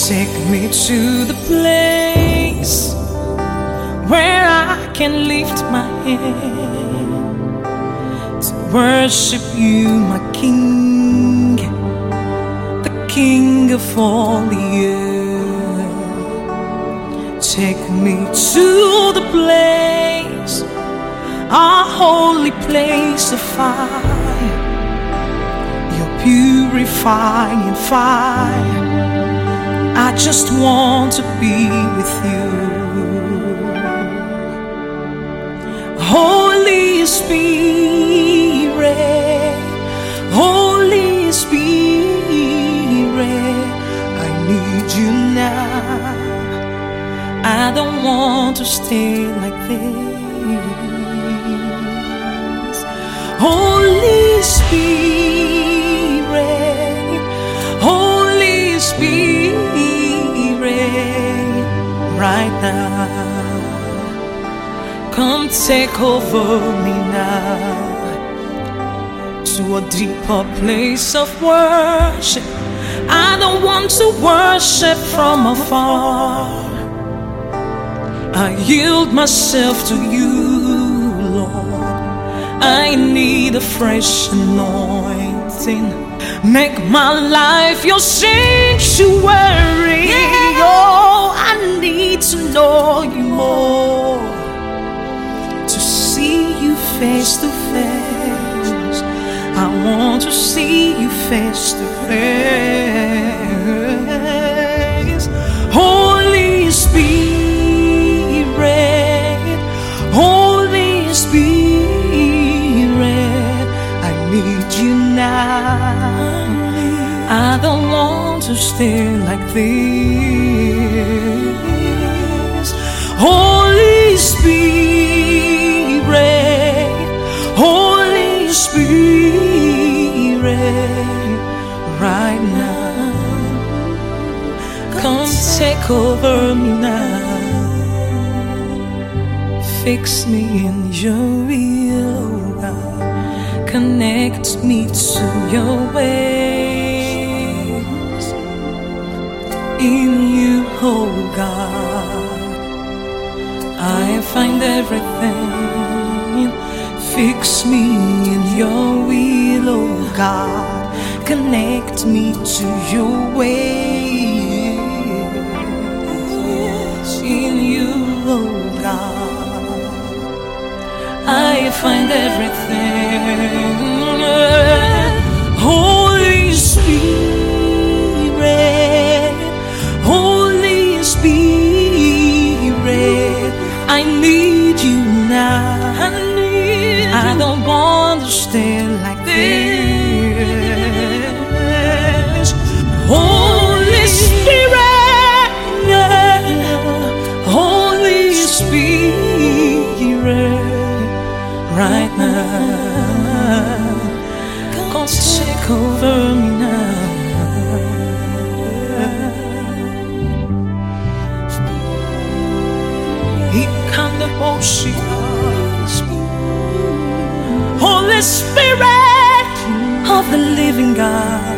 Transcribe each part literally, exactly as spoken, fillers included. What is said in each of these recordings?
Take me to the place where I can lift my hand to worship you, my King, the King of all the earth. Take me to the place, our holy place of fire, your purifying fire. I just want to be with you. Holy Spirit, Holy Spirit, I need you now. I don't want to stay like this. Holy Spirit, Holy Spirit, right now, come take over me now to a deeper place of worship. I don't want to worship from afar. I yield myself to you, Lord. I need a fresh anointing. Make my life your sanctuary. Oh, I need to know you more, to see you face to face. I want to see you face to face. Holy Spirit, Holy Spirit, I need you now. I don't want to stay like this. Holy Spirit, Holy Spirit, right now, come take over me now. Fix me in your will, God. Connect me to your ways. In you, oh God, I find everything. Fix me in your will, oh God. Connect me to your ways. In you, oh God, I find everything. Holy Spirit, Holy Spirit, I need you now. I, need I don't want to stay like this. Holy Spirit, Holy Spirit, right now, come take over me now. Holy Spirit of the living God,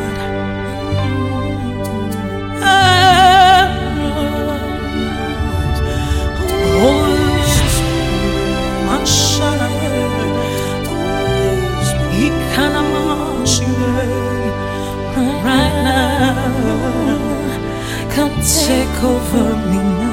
right now, come take over me now.